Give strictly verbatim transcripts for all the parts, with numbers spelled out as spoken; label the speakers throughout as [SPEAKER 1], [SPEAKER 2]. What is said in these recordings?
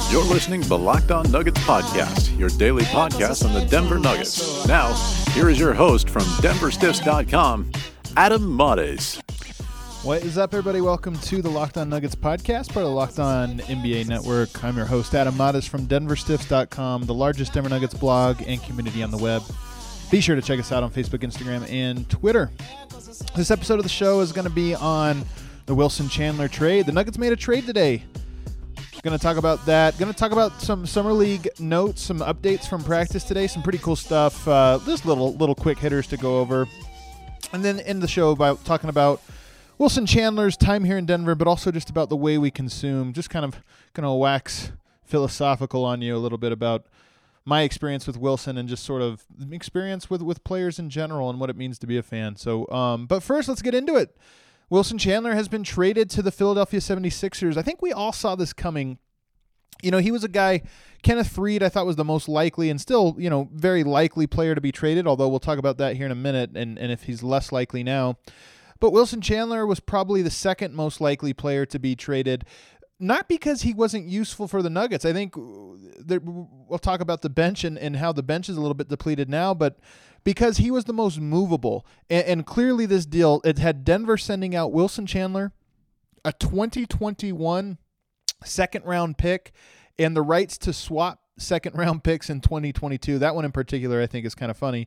[SPEAKER 1] You're listening to the Locked On Nuggets podcast, your daily podcast on the Denver Nuggets. Now, here is your host from Denver Stiffs dot com, Adam Mares.
[SPEAKER 2] What is up, everybody? Welcome to the Locked On Nuggets podcast, part of the Locked On N B A Network. I'm your host, Adam Mares from Denver Stiffs dot com, the largest Denver Nuggets blog and community on the web. Be sure to check us out on Facebook, Instagram, and Twitter. This episode of the show is going to be on the Wilson Chandler trade. The Nuggets made a trade today. Going to talk about that. Going to talk about some Summer League notes, some updates from practice today, some pretty cool stuff. Uh, just little little quick hitters to go over. And then end the show by talking about Wilson Chandler's time here in Denver, but also just about the way we consume. Just kind of going to wax philosophical on you a little bit about my experience with Wilson and just sort of experience with, with players in general and what it means to be a fan. So, um, but first, let's get into it. Wilson Chandler has been traded to the Philadelphia seventy-sixers. I think we all saw this coming. You know, he was a guy, Kenneth Faried, I thought was the most likely and still, you know, very likely player to be traded, although we'll talk about that here in a minute and, and if he's less likely now. But Wilson Chandler was probably the second most likely player to be traded, not because he wasn't useful for the Nuggets. I think there, we'll talk about the bench and, and how the bench is a little bit depleted now, but because he was the most movable. And, and clearly this deal, it had Denver sending out Wilson Chandler, a twenty twenty-one second-round pick, and the rights to swap second-round picks in twenty twenty-two. That one in particular I think is kind of funny.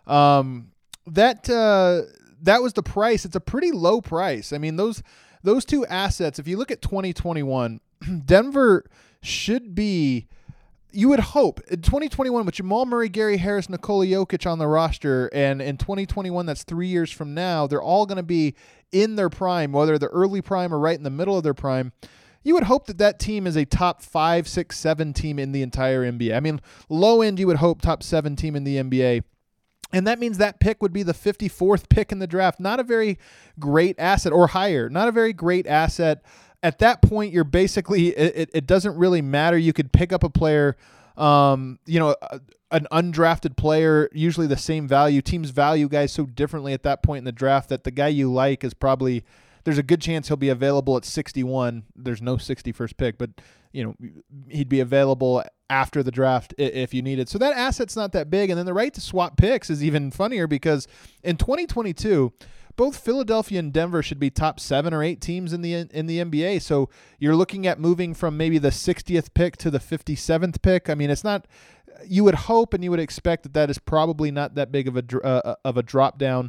[SPEAKER 2] Um, that uh, that was the price. It's a pretty low price. I mean, those those two assets, if you look at twenty twenty-one, Denver should be, you would hope, in twenty twenty-one with Jamal Murray, Gary Harris, Nikola Jokic on the roster, and in twenty twenty-one, that's three years from now, they're all going to be in their prime, whether the early prime or right in the middle of their prime. You would hope that that team is a top five, six, seven team in the entire N B A. I mean, low end, you would hope top seven team in the N B A. And that means that pick would be the fifty-fourth pick in the draft. Not a very great asset, or higher. Not a very great asset. At that point, you're basically, it, it doesn't really matter. You could pick up a player, um, you know, an undrafted player, usually the same value. Teams value guys so differently at that point in the draft that the guy you like is probably, there's a good chance he'll be available at sixty-one. There's no sixty-first pick, but you know, he'd be available after the draft if you needed. So that asset's not that big. And then the right to swap picks is even funnier because in twenty twenty-two, both Philadelphia and Denver should be top seven or eight teams in the in the N B A. So you're looking at moving from maybe the sixtieth pick to the fifty-seventh pick. I mean, it's not, you would hope and you would expect that that is probably not that big of a uh, of a drop down.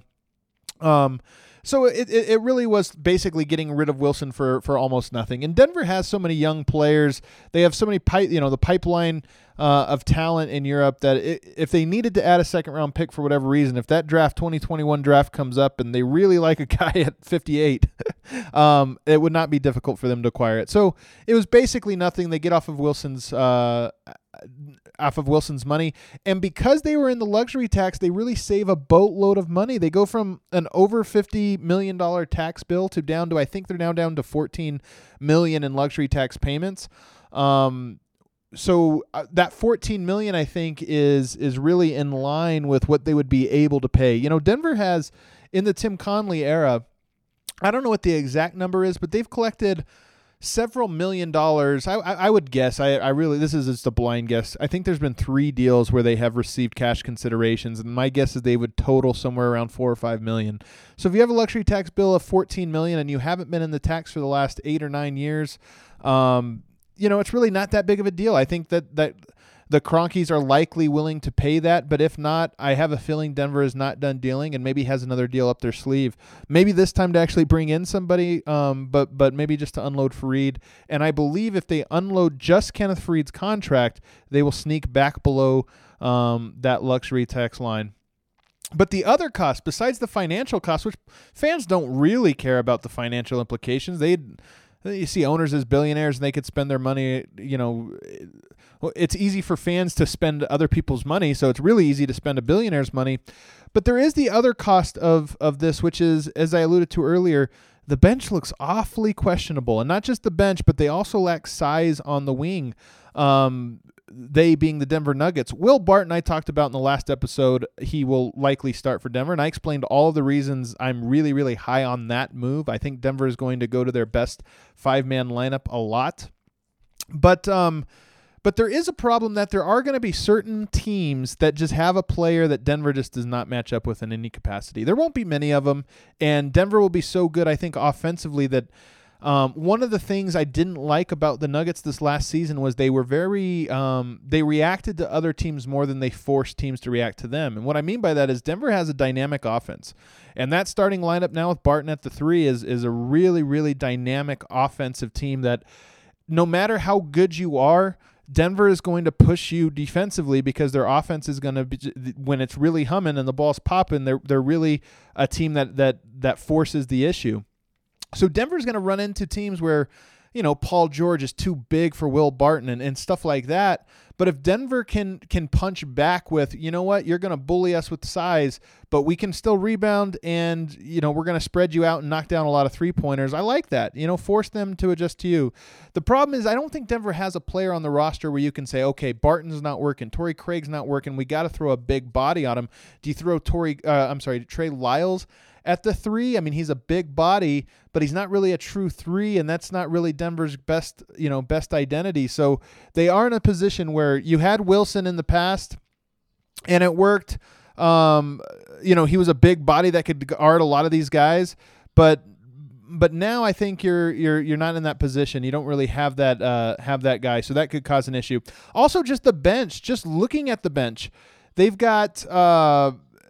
[SPEAKER 2] Um, So it, it it really was basically getting rid of Wilson for, for almost nothing. And Denver has so many young players. They have so many pipe, you know, the pipeline uh, of talent in Europe that it, if they needed to add a second round pick for whatever reason, if that draft twenty twenty-one draft comes up and they really like a guy at fifty-eight, um, it would not be difficult for them to acquire it. So it was basically nothing. They get off of Wilson's uh, off of Wilson's money. And because they were in the luxury tax, they really save a boatload of money. They go from an over fifty million dollars tax bill to down to, I think they're now down to fourteen million dollars in luxury tax payments. Um, so uh, that fourteen million dollars, I think, is is really in line with what they would be able to pay. You know, Denver has, in the Tim Conley era, I don't know what the exact number is, but they've collected several million dollars. I, I, I would guess. I, I really, this is just a blind guess. I think there's been three deals where they have received cash considerations, and my guess is they would total somewhere around four or five million. So if you have a luxury tax bill of fourteen million and you haven't been in the tax for the last eight or nine years, um, you know, it's really not that big of a deal. I think that that the Cronkies are likely willing to pay that, but if not, I have a feeling Denver is not done dealing and maybe has another deal up their sleeve. Maybe this time to actually bring in somebody, um, but but maybe just to unload Faried. And I believe if they unload just Kenneth Faried's contract, they will sneak back below um, that luxury tax line. But the other cost, besides the financial cost, which fans don't really care about the financial implications, they you see owners as billionaires and they could spend their money, you know, it's easy for fans to spend other people's money, so it's really easy to spend a billionaire's money. But there is the other cost of, of this, which is, as I alluded to earlier, the bench looks awfully questionable. And not just the bench, but they also lack size on the wing. Um, they being the Denver Nuggets. Will Barton, I talked about in the last episode, he will likely start for Denver, and I explained all of the reasons I'm really, really high on that move. I think Denver is going to go to their best five-man lineup a lot. But um, But there is a problem that there are going to be certain teams that just have a player that Denver just does not match up with in any capacity. There won't be many of them, and Denver will be so good, I think, offensively that um, one of the things I didn't like about the Nuggets this last season was they were very um, – they reacted to other teams more than they forced teams to react to them. And what I mean by that is Denver has a dynamic offense. And that starting lineup now with Barton at the three is is a really, really dynamic offensive team that no matter how good you are, Denver is going to push you defensively because their offense is going to be, when it's really humming and the ball's popping, they're they're really a team that that that forces the issue. So Denver's going to run into teams where, you know, Paul George is too big for Will Barton and, and stuff like that. But if Denver can can punch back with, you know what, you're going to bully us with size, but we can still rebound and, you know, we're going to spread you out and knock down a lot of three-pointers. I like that. You know, force them to adjust to you. The problem is I don't think Denver has a player on the roster where you can say, okay, Barton's not working, Torrey Craig's not working, we got to throw a big body on him. Do you throw Torrey, uh, I'm sorry, Trey Lyles at the three? I mean, he's a big body, but he's not really a true three, and that's not really Denver's best, you know, best identity. So they are in a position where you had Wilson in the past, and it worked. Um, you know, he was a big body that could guard a lot of these guys, but but now I think you're you're you're not in that position. You don't really have that uh, have that guy, so that could cause an issue. Also, just the bench. Just looking at the bench, they've got. Uh,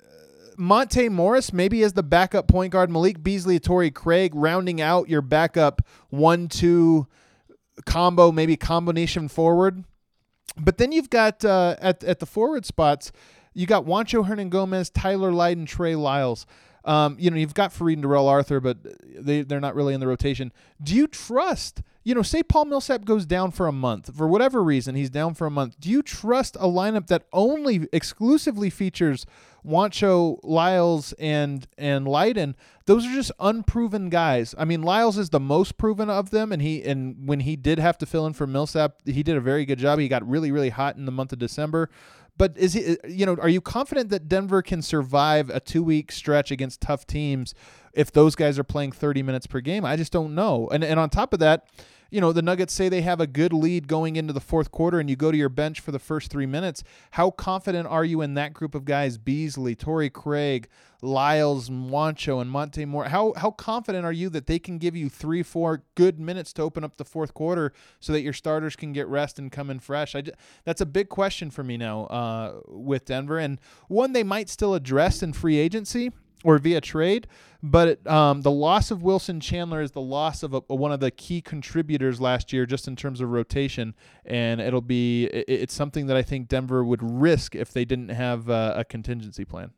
[SPEAKER 2] Monte Morris maybe as the backup point guard, Malik Beasley, Torrey Craig rounding out your backup one two combo, maybe combination forward. But then you've got uh, at at the forward spots, you got Juancho Hernangomez, Tyler Lydon, Trey Lyles. Um, you know, you've got Fareed and Darrell Arthur, but they, they're not really in the rotation. Do you trust, you know, say Paul Millsap goes down for a month, for whatever reason, he's down for a month. Do you trust a lineup that only exclusively features Juancho, Lyles, and and Lydon? Those are just unproven guys. I mean, Lyles is the most proven of them, and he and when he did have to fill in for Millsap, he did a very good job. He got really, really hot in the month of December. But is he, you know, are you confident that Denver can survive a two-week stretch against tough teams if those guys are playing thirty minutes per game? I just don't know. And and on top of that, you know, the Nuggets say they have a good lead going into the fourth quarter and you go to your bench for the first three minutes. How confident are you in that group of guys, Beasley, Torrey Craig, Lyles, Juancho, and Monte Morris? How, how confident are you that they can give you three, four good minutes to open up the fourth quarter so that your starters can get rest and come in fresh? I just, that's a big question for me now uh, with Denver, and one they might still address in free agency or via trade, but um, the loss of Wilson Chandler is the loss of a, one of the key contributors last year just in terms of rotation, and it'll be it, it's something that I think Denver would risk if they didn't have uh, a contingency plan.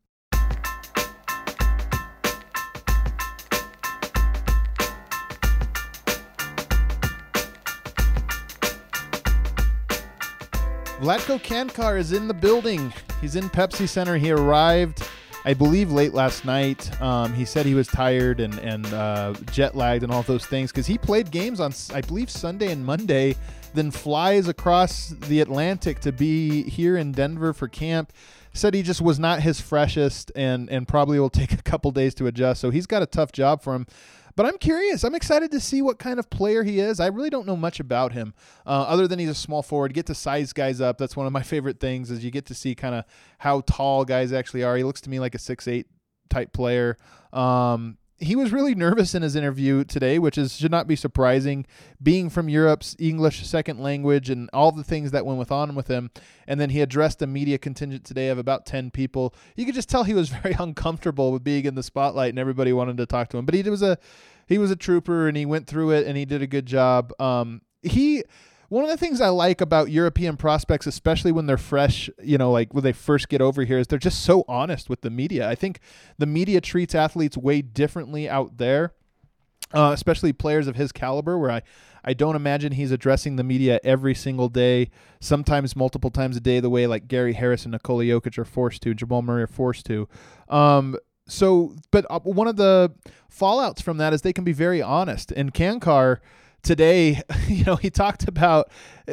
[SPEAKER 2] Vlatko Cancar is in the building. He's in Pepsi Center. He arrived, I believe, late last night. Um, he said he was tired and, and uh, jet lagged and all those things because he played games on, I believe, Sunday and Monday, then flies across the Atlantic to be here in Denver for camp. Said he just was not his freshest and, and probably will take a couple days to adjust. So he's got a tough job for him. But I'm curious. I'm excited to see what kind of player he is. I really don't know much about him uh, other than he's a small forward. Get to size guys up. That's one of my favorite things is you get to see kind of how tall guys actually are. He looks to me like a six eight type player. Um, he was really nervous in his interview today, which is should not be surprising, being from Europe's English second language and all the things that went with on with him. And then he addressed a media contingent today of about ten people. You could just tell he was very uncomfortable with being in the spotlight and everybody wanted to talk to him. But he was a he was a trooper and he went through it and he did a good job. Um, he One of the things I like about European prospects, especially when they're fresh, you know, like when they first get over here, is they're just so honest with the media. I think the media treats athletes way differently out there, uh, especially players of his caliber, where I, I don't imagine he's addressing the media every single day, sometimes multiple times a day, the way like Gary Harris and Nikola Jokic are forced to, Jamal Murray are forced to. Um, so, but uh, one of the fallouts from that is they can be very honest. And Cancar today, you know, he talked about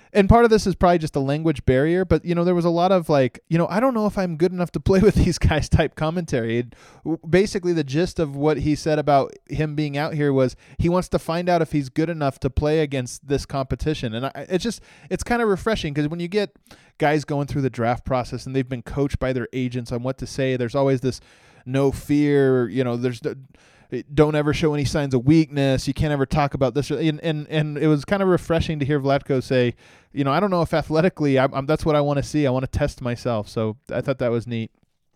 [SPEAKER 2] and part of this is probably just a language barrier, but, you know, there was a lot of like, you know, I don't know if I'm good enough to play with these guys type commentary. It, basically, the gist of what he said about him being out here was he wants to find out if he's good enough to play against this competition. And I, it's just, it's kind of refreshing because when you get guys going through the draft process and they've been coached by their agents on what to say, there's always this no fear, you know, there's don't ever show any signs of weakness. You can't ever talk about this. And and, and it was kind of refreshing to hear Vlatko say, you know, I don't know if athletically, I'm, I'm, that's what I want to see. I want to test myself. So I thought that was neat.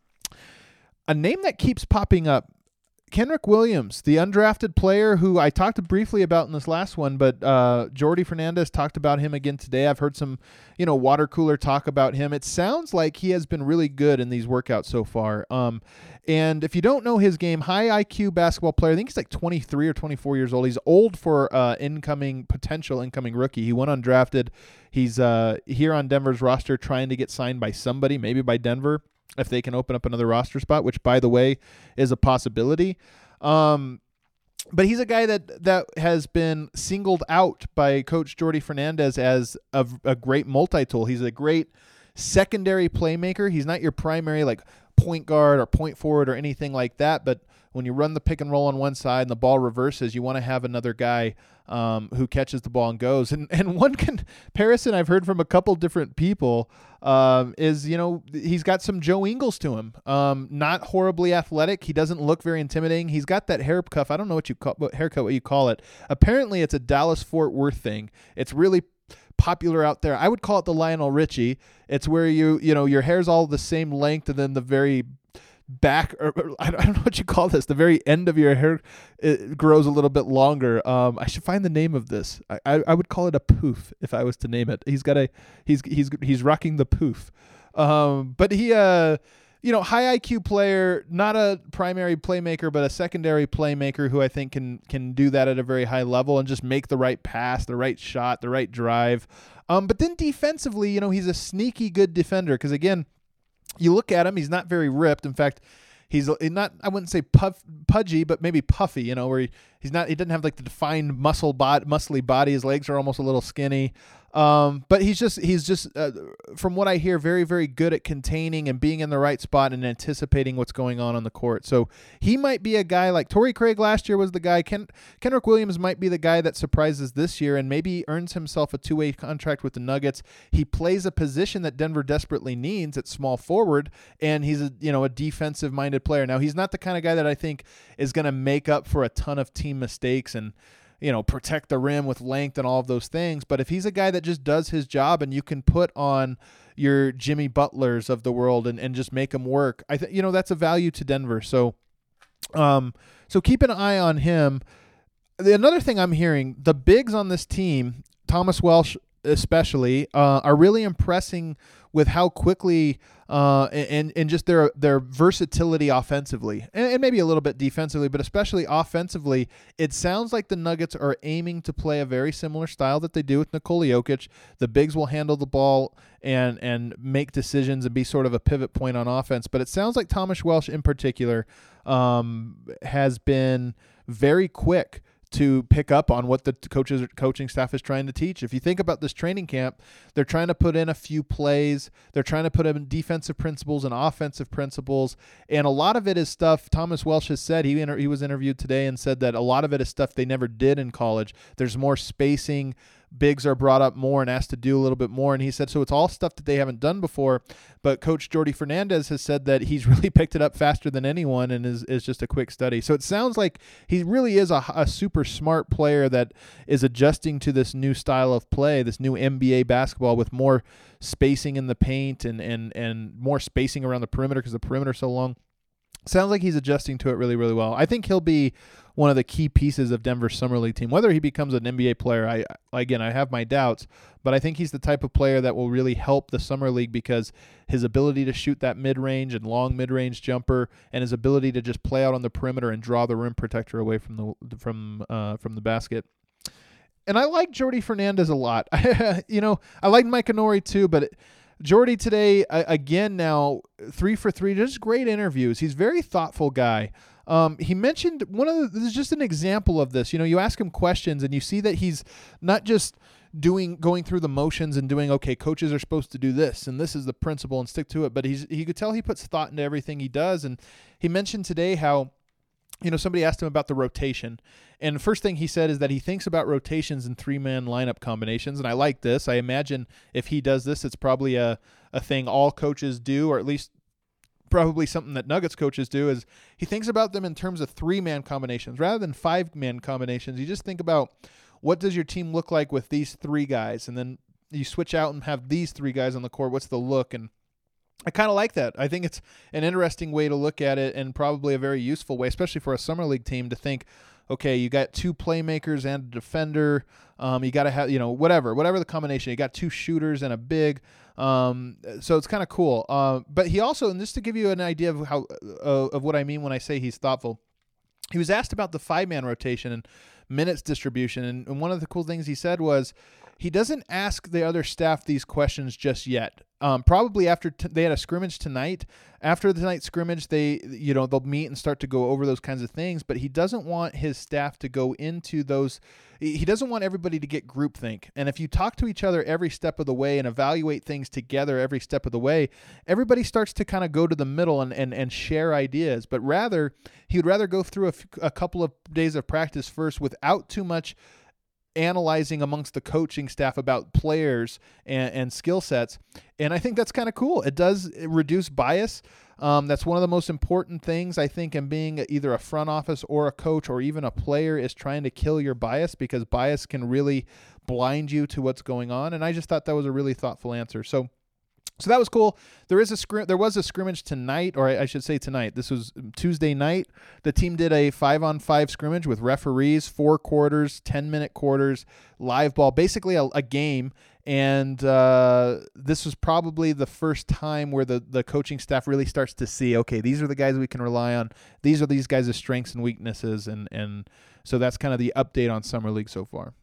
[SPEAKER 2] A name that keeps popping up, Kenrich Williams, the undrafted player who I talked briefly about in this last one, but uh, Jordy Fernandez talked about him again today. I've heard some, you know, water cooler talk about him. It sounds like he has been really good in these workouts so far. Um, and if you don't know his game, high I Q basketball player, I think he's like twenty-three or twenty-four years old. He's old for uh, incoming, potential incoming rookie. He went undrafted. He's uh, here on Denver's roster trying to get signed by somebody, maybe by Denver, if they can open up another roster spot, which, by the way, is a possibility. Um, but he's a guy that, that has been singled out by Coach Jordy Fernandez as a, a great multi-tool. He's a great secondary playmaker. He's not your primary like point guard or point forward or anything like that, but when you run the pick and roll on one side and the ball reverses, you want to have another guy um, who catches the ball and goes. And and one comparison I've heard from a couple different people um, is, you know, he's got some Joe Ingles to him. Um, not horribly athletic. He doesn't look very intimidating. He's got that hair cuff. I don't know what you call what haircut, what you call it. Apparently, it's a Dallas Fort Worth thing. It's really popular out there. I would call it the Lionel Richie. It's where you you know your hair's all the same length, and then the very back, or, or I don't know what you call this, the very end of your hair, it grows a little bit longer. Um, I should find the name of this. I, I, I would call it a poof if I was to name it. He's got a he's he's he's rocking the poof. Um, but he uh you know high I Q player, not a primary playmaker, but a secondary playmaker who I think can can do that at a very high level and just make the right pass, the right shot, the right drive. Um, but then defensively, you know, he's a sneaky good defender because again, you look at him, he's not very ripped. In fact, he's not, I wouldn't say puff, pudgy, but maybe puffy, you know, where he, he's not, he doesn't have like the defined muscle bod, muscly body. His legs are almost a little skinny. Um, but he's just, he's just, uh, from what I hear, very, very good at containing and being in the right spot and anticipating what's going on on the court. So he might be a guy like Torrey Craig last year was the guy. Ken, Kenrich Williams might be the guy that surprises this year and maybe earns himself a two-way contract with the Nuggets. He plays a position that Denver desperately needs at small forward, and he's a, you know, a defensive-minded player. Now, he's not the kind of guy that I think is going to make up for a ton of team mistakes and, you know, protect the rim with length and all of those things. But if he's a guy that just does his job and you can put on your Jimmy Butlers of the world and, and just make him work, I think, you know, that's a value to Denver. So, um, so keep an eye on him. The, another thing I'm hearing, the bigs on this team, Thomas Welsh especially, uh, are really impressing with how quickly uh, and and just their their versatility offensively, and, and maybe a little bit defensively, but especially offensively. It sounds like the Nuggets are aiming to play a very similar style that they do with Nikola Jokic. The bigs will handle the ball and and make decisions and be sort of a pivot point on offense. But it sounds like Thomas Welsh in particular um, has been very quick to pick up on what the coaches coaching staff is trying to teach. If you think about this training camp, they're trying to put in a few plays. They're trying to put in defensive principles and offensive principles. And a lot of it is stuff Thomas Welsh has said. He inter- he was interviewed today and said that a lot of it is stuff they never did in college. There's more spacing. Bigs are brought up more and asked to do a little bit more. And he said, so it's all stuff that they haven't done before. But Coach Jordy Fernandez has said that he's really picked it up faster than anyone and is, is just a quick study. So it sounds like he really is a, a super smart player that is adjusting to this new style of play, this new N B A basketball with more spacing in the paint and, and, and more spacing around the perimeter because the perimeter is so long. Sounds like he's adjusting to it really, really well. I think he'll be one of the key pieces of Denver's summer league team. Whether he becomes an N B A player, I again, I have my doubts, but I think he's the type of player that will really help the summer league because his ability to shoot that mid-range and long mid-range jumper and his ability to just play out on the perimeter and draw the rim protector away from the from uh, from the basket. And I like Jordy Fernandez a lot. you know, I like Mike Inori too, but it, Jordy today, uh, again now, three for three, just great interviews. He's a very thoughtful guy. Um, he mentioned one of the, this is just an example of this. You know, you ask him questions and you see that he's not just doing going through the motions and doing, okay, coaches are supposed to do this and this is the principle and stick to it. But he's he could tell he puts thought into everything he does. And he mentioned today how, you know, somebody asked him about the rotation. And the first thing he said is that he thinks about rotations and three-man lineup combinations. And I like this. I imagine if he does this, it's probably a, a thing all coaches do, or at least probably something that Nuggets coaches do, is he thinks about them in terms of three-man combinations rather than five-man combinations. You just think about, what does your team look like with these three guys? And then you switch out and have these three guys on the court. What's the look? And I kind of like that. I think it's an interesting way to look at it, and probably a very useful way, especially for a summer league team, to think, okay, you got two playmakers and a defender. Um, you got to have, you know, whatever, whatever the combination. You got two shooters and a big. Um, so it's kind of cool. Uh, but he also, and just to give you an idea of how uh, of what I mean when I say he's thoughtful, he was asked about the five-man rotation and minutes distribution, and, and one of the cool things he said was he doesn't ask the other staff these questions just yet. Um, probably after t- they had a scrimmage tonight. After the night scrimmage, they, you know, they'll meet and start to go over those kinds of things. But he doesn't want his staff to go into those. He doesn't want everybody to get groupthink. And if you talk to each other every step of the way and evaluate things together every step of the way, everybody starts to kind of go to the middle and, and, and share ideas. But rather, he would rather go through a, f- a couple of days of practice first without too much analyzing amongst the coaching staff about players and, and skill sets. And I think that's kind of cool. It does reduce bias. Um, that's one of the most important things, I think, in being either a front office or a coach or even a player, is trying to kill your bias, because bias can really blind you to what's going on. And I just thought that was a really thoughtful answer. So So that was cool. There is a scrim- There was a scrimmage tonight, or I, I should say tonight. This was Tuesday night. The team did a five-on-five scrimmage with referees, four quarters, ten-minute quarters, live ball, basically a, a game. And uh, this was probably the first time where the, the coaching staff really starts to see, okay, these are the guys we can rely on. These are these guys' strengths and weaknesses. And, and so that's kind of the update on Summer League so far.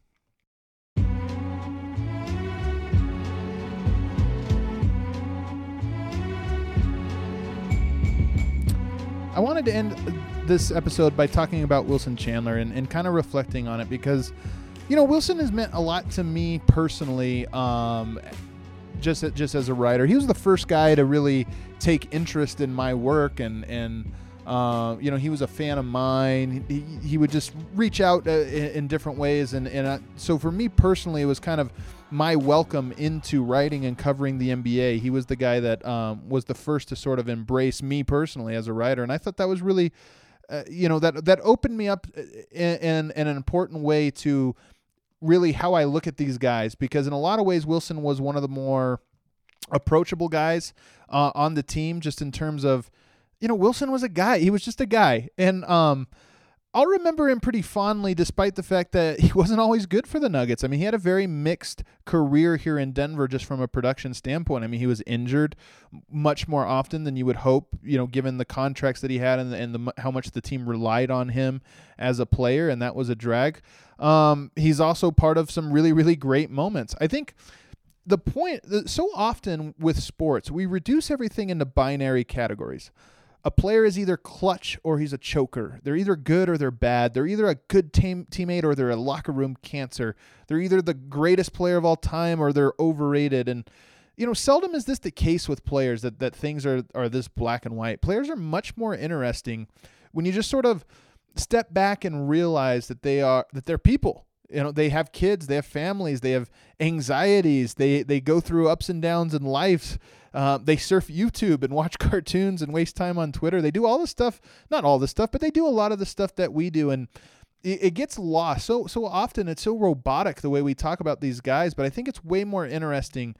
[SPEAKER 2] I wanted to end this episode by talking about Wilson Chandler and, and kind of reflecting on it, because, you know, Wilson has meant a lot to me personally, um, just just as a writer. He was the first guy to really take interest in my work, and and uh, you know, he was a fan of mine. He, he would just reach out uh, in, in different ways, and and uh, so for me personally, it was kind of my welcome into writing and covering the N B A. He was the guy that um, was the first to sort of embrace me personally as a writer, and I thought that was really, uh, you know, that that opened me up in, in, in an important way to really how I look at these guys, because in a lot of ways, Wilson was one of the more approachable guys uh, on the team, just in terms of, you know, Wilson was a guy. He was just a guy, and um, I'll remember him pretty fondly, despite the fact that he wasn't always good for the Nuggets. I mean, he had a very mixed career here in Denver, just from a production standpoint. I mean, he was injured much more often than you would hope, you know, given the contracts that he had and, the, and the, how much the team relied on him as a player, and that was a drag. Um, he's also part of some really, really great moments. I think the point, so often with sports, we reduce everything into binary categories. A player is either clutch or he's a choker. They're either good or they're bad. They're either a good team teammate or they're a locker room cancer. They're either the greatest player of all time or they're overrated. And, you know, seldom is this the case with players, that, that things are, are this black and white. Players are much more interesting when you just sort of step back and realize that they are, that they're people. You know, they have kids, they have families, they have anxieties, they they go through ups and downs in life. Uh, they surf YouTube and watch cartoons and waste time on Twitter. They do all this stuff, not all this stuff, but they do a lot of the stuff that we do, and it, it gets lost. So so often it's so robotic the way we talk about these guys, but I think it's way more interesting,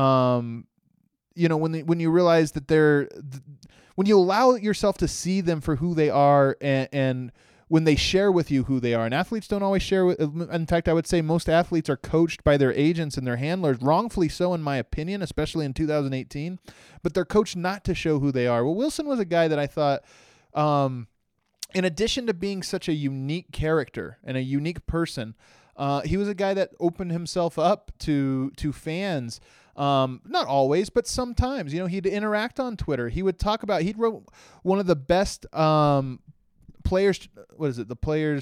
[SPEAKER 2] um, you know, when the, when you realize that they're, when you allow yourself to see them for who they are, and, and when they share with you who they are. And athletes don't always share with, in fact, I would say most athletes are coached by their agents and their handlers, wrongfully so in my opinion, especially in two thousand eighteen, but they're coached not to show who they are. Well, Wilson was a guy that I thought, um, in addition to being such a unique character and a unique person, uh, he was a guy that opened himself up to, to fans. Um, not always, but sometimes, you know, he'd interact on Twitter. He would talk about, he'd wrote one of the best, um, players, what is it? The players,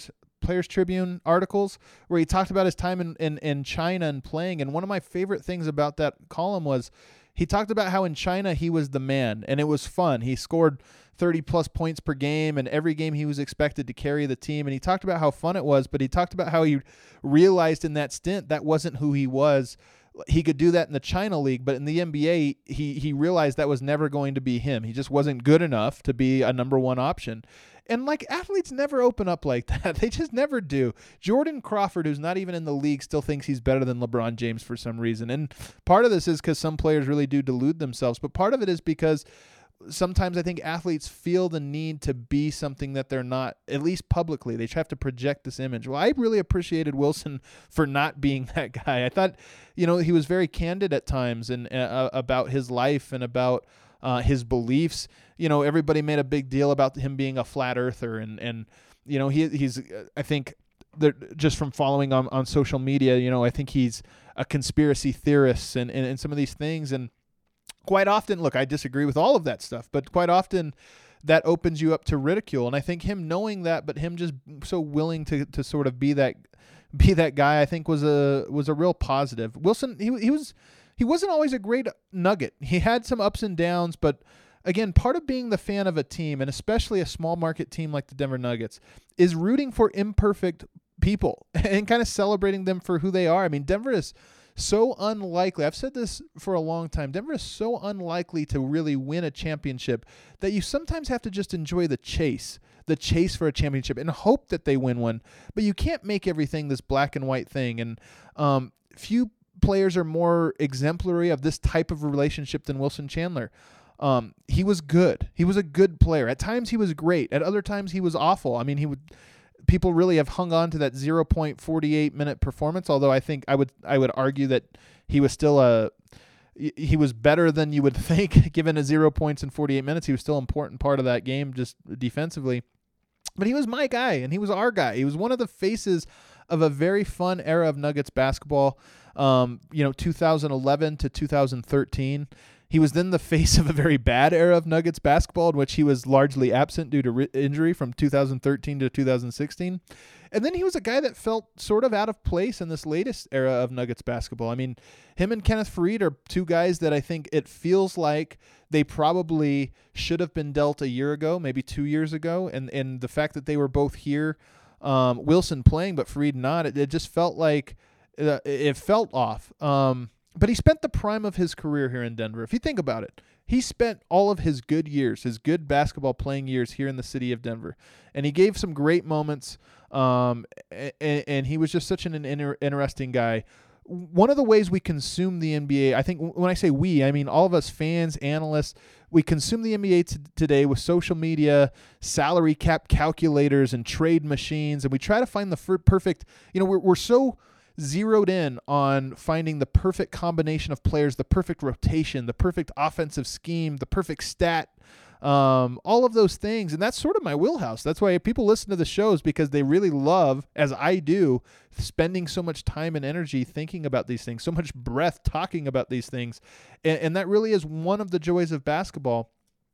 [SPEAKER 2] Players Tribune articles where he talked about his time in, in, in China and playing. And one of my favorite things about that column was he talked about how in China he was the man, and it was fun. He scored thirty plus points per game, and every game he was expected to carry the team. And he talked about how fun it was, but he talked about how he realized in that stint that wasn't who he was. He could do that in the China League, but in the N B A, he he realized that was never going to be him. He just wasn't good enough to be a number one option. And, like, athletes never open up like that. They just never do. Jordan Crawford, who's not even in the league, still thinks he's better than LeBron James for some reason. And part of this is because some players really do delude themselves, but part of it is because sometimes I think athletes feel the need to be something that they're not, at least publicly. They have to project this image. Well, I really appreciated Wilson for not being that guy. I thought, you know, he was very candid at times and uh, about his life and about uh, his beliefs. You know, everybody made a big deal about him being a flat earther. And, and you know, he he's, I think, just from following on, on social media, you know, I think he's a conspiracy theorist and, and, and some of these things. And quite often, look, I disagree with all of that stuff, but quite often that opens you up to ridicule. And I think him knowing that, but him just so willing to, to sort of be that, be that guy, I think was a, was a real positive. Wilson, he, he was, he wasn't always a great Nugget. He had some ups and downs, but again, part of being the fan of a team, and especially a small market team like the Denver Nuggets, is rooting for imperfect people and kind of celebrating them for who they are. I mean, Denver is so unlikely. I've said this for a long time. Denver is so unlikely to really win a championship that you sometimes have to just enjoy the chase, the chase for a championship and hope that they win one. But you can't make everything this black and white thing. And um, few players are more exemplary of this type of relationship than Wilson Chandler. Um, he was good. He was a good player. At times he was great. At other times he was awful. I mean, he would, people really have hung on to that zero point four eight minute performance. Although I think I would, I would argue that he was still a, he was better than you would think given a zero points in forty-eight minutes. He was still an important part of that game, just defensively, but he was my guy and he was our guy. He was one of the faces of a very fun era of Nuggets basketball. Um, you know, two thousand eleven to two thousand thirteen. He was then the face of a very bad era of Nuggets basketball in which he was largely absent due to ri- injury from two thousand thirteen to two thousand sixteen. And then he was a guy that felt sort of out of place in this latest era of Nuggets basketball. I mean, him and Kenneth Faried are two guys that I think it feels like they probably should have been dealt a year ago, maybe two years ago. And, and the fact that they were both here, um, Wilson playing, but Faried not, it, it just felt like uh, it felt off. Um, But he spent the prime of his career here in Denver. If you think about it, he spent all of his good years, his good basketball playing years here in the city of Denver. And he gave some great moments, um, and, and he was just such an inter- interesting guy. One of the ways we consume the N B A, I think when I say we, I mean all of us fans, analysts, we consume the N B A t- today with social media, salary cap calculators, and trade machines, and we try to find the f- perfect, you know, we're, we're so zeroed in on finding the perfect combination of players, the perfect rotation, the perfect offensive scheme, the perfect stat, um, all of those things. And that's sort of my wheelhouse. That's why people listen to the shows, because they really love, as I do, spending so much time and energy thinking about these things, so much breath talking about these things. And, and that really is one of the joys of basketball.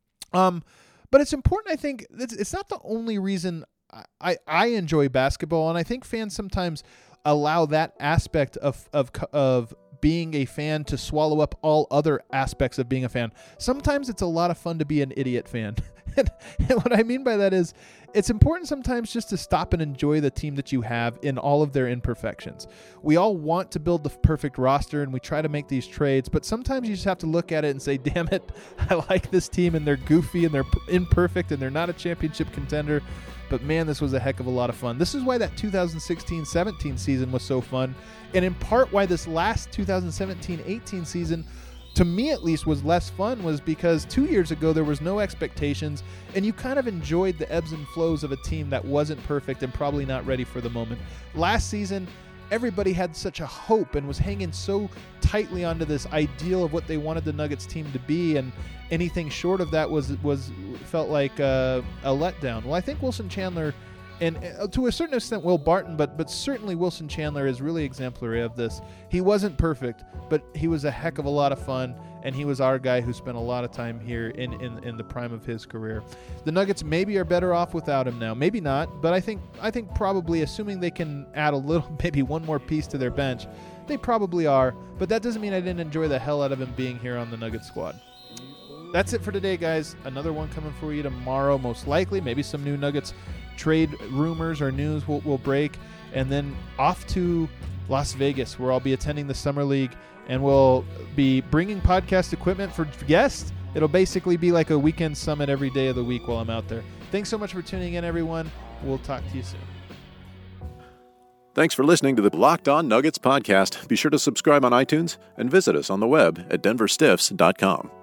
[SPEAKER 2] Um, but it's important, I think, it's, it's not the only reason I, I enjoy basketball. And I think fans sometimes allow that aspect of, of of being a fan to swallow up all other aspects of being a fan. Sometimes it's a lot of fun to be an idiot fan. and, and what I mean by that is it's important sometimes just to stop and enjoy the team that you have in all of their imperfections. We all want to build the perfect roster and we try to make these trades, but sometimes you just have to look at it and say, damn it, I like this team and they're goofy and they're imperfect and they're not a championship contender. But man, this was a heck of a lot of fun. This is why that two thousand sixteen seventeen season was so fun. And in part why this last two thousand seventeen eighteen season, to me at least, was less fun, was because two years ago there was no expectations and you kind of enjoyed the ebbs and flows of a team that wasn't perfect and probably not ready for the moment. Last season, everybody had such a hope and was hanging so tightly onto this ideal of what they wanted the Nuggets team to be, and anything short of that was was felt like a, a letdown. Well, I think Wilson Chandler, and uh, to a certain extent Will Barton, but but certainly Wilson Chandler is really exemplary of this. He wasn't perfect, but he was a heck of a lot of fun, and he was our guy who spent a lot of time here in, in, in the prime of his career. The Nuggets maybe are better off without him now. Maybe not, but I think I think probably, assuming they can add a little, maybe one more piece to their bench, they probably are, but that doesn't mean I didn't enjoy the hell out of him being here on the Nuggets squad. That's it for today, guys. Another one coming for you tomorrow, most likely. Maybe some new Nuggets trade rumors or news will, will break. And then off to Las Vegas, where I'll be attending the Summer League, and we'll be bringing podcast equipment for guests. It'll basically be like a weekend summit every day of the week while I'm out there. Thanks so much for tuning in, everyone. We'll talk to you soon.
[SPEAKER 1] Thanks for listening to the Locked On Nuggets podcast. Be sure to subscribe on iTunes and visit us on the web at denver stiffs dot com.